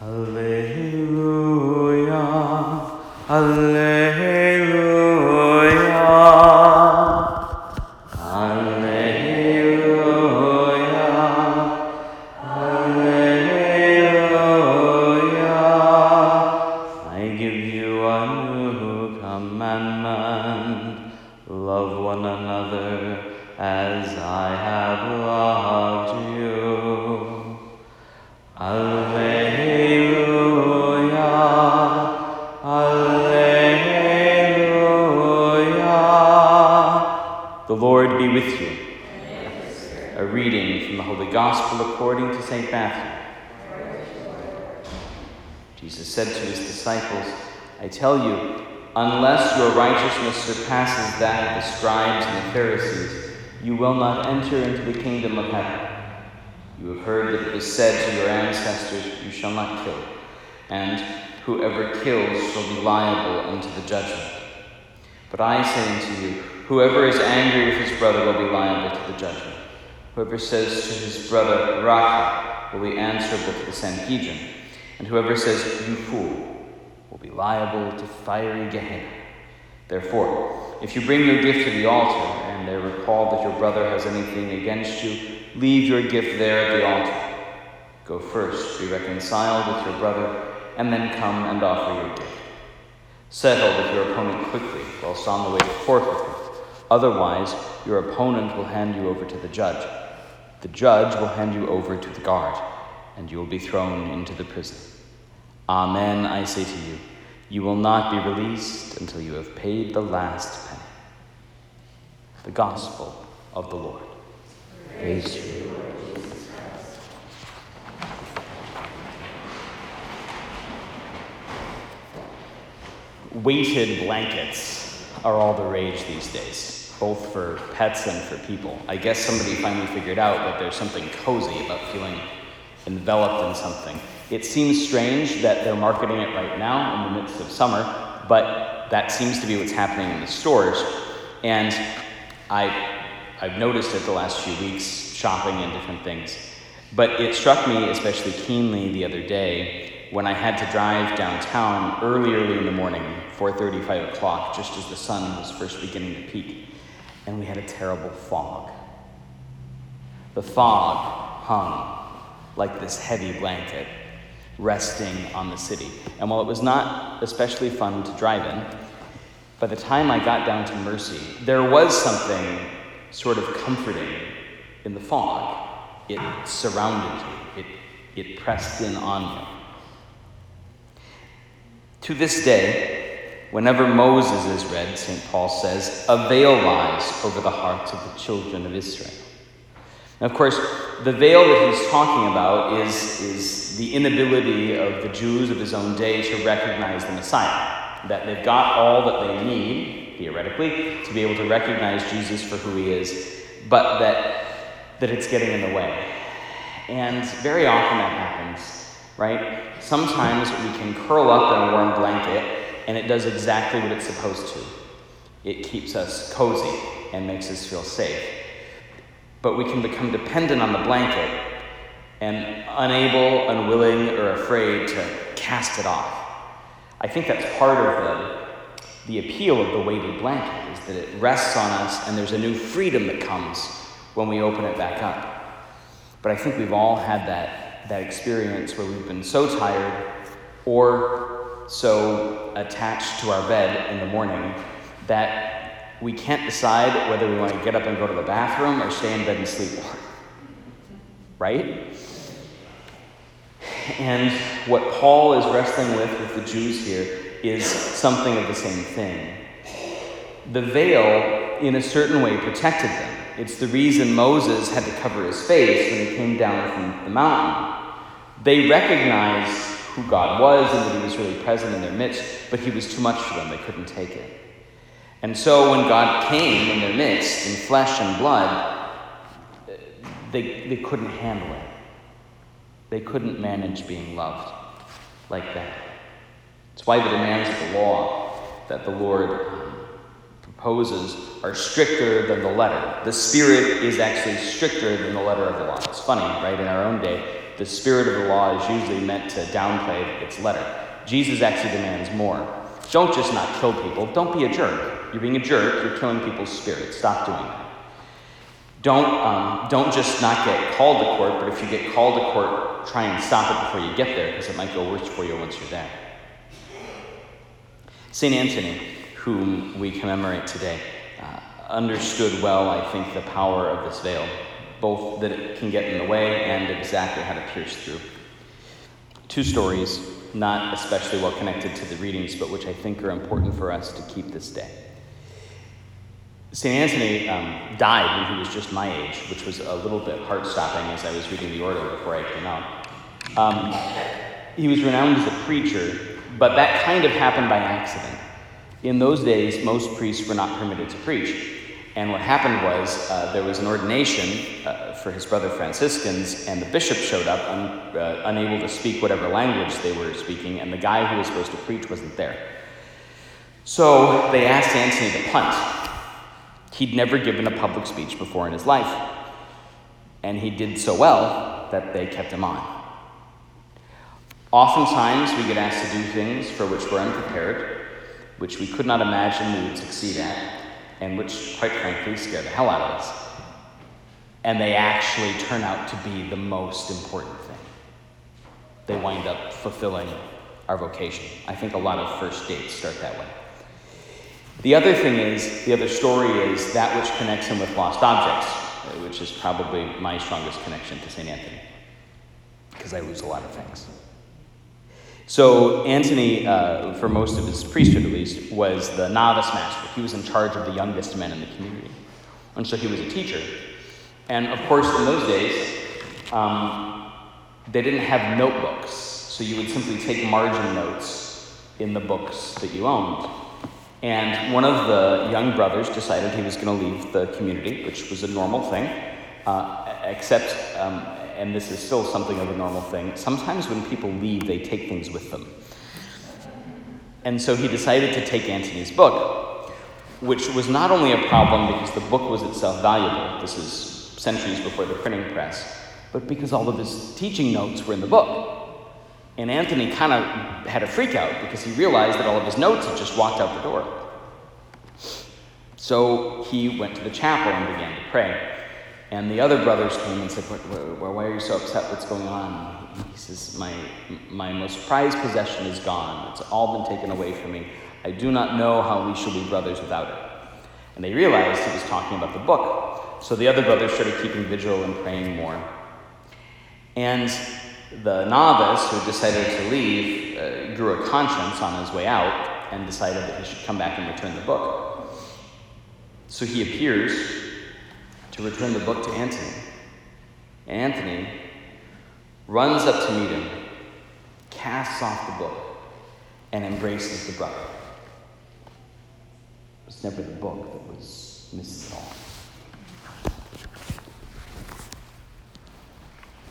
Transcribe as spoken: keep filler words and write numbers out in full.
Alleluia, Alleluia, Alleluia, Alleluia. I give you a new commandment, love one another as I have loved you. Alleluia, Alleluia. The Lord be with you. A reading from the Holy Gospel according to Saint Matthew. Jesus said to his disciples, I tell you, unless your righteousness surpasses that of the scribes and the Pharisees, you will not enter into the kingdom of heaven. You have heard that it was said to your ancestors, you shall not kill, and whoever kills shall be liable unto the judgment. But I say unto you, whoever is angry with his brother will be liable to the judgment. Whoever says to his brother, Raca, will be answerable to the Sanhedrin, and whoever says, you fool, will be liable to fiery Gehenna. Therefore, if you bring your gift to the altar, and there recall that your brother has anything against you, leave your gift there at the altar. Go first, be reconciled with your brother, and then come and offer your gift. Settle with your opponent quickly, whilst on the way to court with him. Otherwise, your opponent will hand you over to the judge. The judge will hand you over to the guard, and you will be thrown into the prison. Amen, I say to you, you will not be released until you have paid the last penny. The Gospel of the Lord. Praise to you, Lord Jesus Christ. Weighted blankets are all the rage these days, both for pets and for people. I guess somebody finally figured out that there's something cozy about feeling enveloped in something. It seems strange that they're marketing it right now in the midst of summer, but that seems to be what's happening in the stores. And I, I've noticed it the last few weeks, shopping and different things. But it struck me especially keenly the other day when I had to drive downtown early, early in the morning, four thirty, five o'clock, just as the sun was first beginning to peak. And we had a terrible fog. The fog hung like this heavy blanket resting on the city. And while it was not especially fun to drive in, by the time I got down to Mercy, there was something sort of comforting in the fog. It surrounded you. It, it pressed in on you. To this day, whenever Moses is read, Saint Paul says, a veil lies over the hearts of the children of Israel. And of course, the veil that he's talking about is, is the inability of the Jews of his own day to recognize the Messiah. That they've got all that they need, theoretically, to be able to recognize Jesus for who he is, but that, that it's getting in the way. And very often that happens, right? Sometimes we can curl up in a warm blanket, and it does exactly what it's supposed to. It keeps us cozy and makes us feel safe. But we can become dependent on the blanket and unable, unwilling, or afraid to cast it off. I think that's part of the, the appeal of the weighted blanket, is that it rests on us and there's a new freedom that comes when we open it back up. But I think we've all had that, that experience where we've been so tired or so attached to our bed in the morning that we can't decide whether we want to get up and go to the bathroom or stay in bed and sleep. Right? And what Paul is wrestling with with the Jews here is something of the same thing. The veil, in a certain way, protected them. It's the reason Moses had to cover his face when he came down from the mountain. They recognized who God was and that he was really present in their midst, but he was too much for them. They couldn't take it. And so when God came in their midst in flesh and blood, they, they couldn't handle it. They couldn't manage being loved like that. It's why the demands of the law that the Lord proposes are stricter than the letter. The spirit is actually stricter than the letter of the law. It's funny, right? In our own day, the spirit of the law is usually meant to downplay its letter. Jesus actually demands more. Don't just not kill people. Don't be a jerk. You're being a jerk. You're killing people's spirits. Stop doing that. Don't, um, don't just not get called to court, but if you get called to court, try and stop it before you get there, because it might go worse for you once you're there. Saint Anthony, whom we commemorate today, uh, understood well, I think, the power of this veil, both that it can get in the way and exactly how to pierce through. Two stories, not especially well connected to the readings, but which I think are important for us to keep this day. Saint Anthony um, died when he was just my age, which was a little bit heart-stopping as I was reading the order before I came out. Um, he was renowned as a preacher, but that kind of happened by accident. In those days, most priests were not permitted to preach. And what happened was uh, there was an ordination uh, for his brother Franciscans, and the bishop showed up un- uh, unable to speak whatever language they were speaking, and the guy who was supposed to preach wasn't there. So they asked Anthony to punt. He'd never given a public speech before in his life, and he did so well that they kept him on. Oftentimes, we get asked to do things for which we're unprepared, which we could not imagine we would succeed at, and which, quite frankly, scare the hell out of us. And they actually turn out to be the most important thing. They wind up fulfilling our vocation. I think a lot of first dates start that way. The other thing is, the other story is that which connects him with lost objects, which is probably my strongest connection to Saint Anthony, because I lose a lot of things. So Anthony, uh, for most of his priesthood at least, was the novice master. He was in charge of the youngest men in the community. And so he was a teacher. And of course, in those days, um, they didn't have notebooks. So you would simply take margin notes in the books that you owned. And one of the young brothers decided he was going to leave the community, which was a normal thing, uh, except, um, and this is still something of a normal thing, sometimes when people leave, they take things with them. And so he decided to take Anthony's book, which was not only a problem because the book was itself valuable, this is centuries before the printing press, but because all of his teaching notes were in the book. And Anthony kind of had a freak out because he realized that all of his notes had just walked out the door. So he went to the chapel and began to pray. And the other brothers came and said, why, why are you so upset? What's going on? He says, my, my most prized possession is gone. It's all been taken away from me. I do not know how we shall be brothers without it. And they realized he was talking about the book. So the other brothers started keeping vigil and praying more. And the novice who decided to leave uh, grew a conscience on his way out and decided that he should come back and return the book. So he appears to return the book to Anthony. And Anthony runs up to meet him, casts off the book, and embraces the brother. It was never the book that was missolved.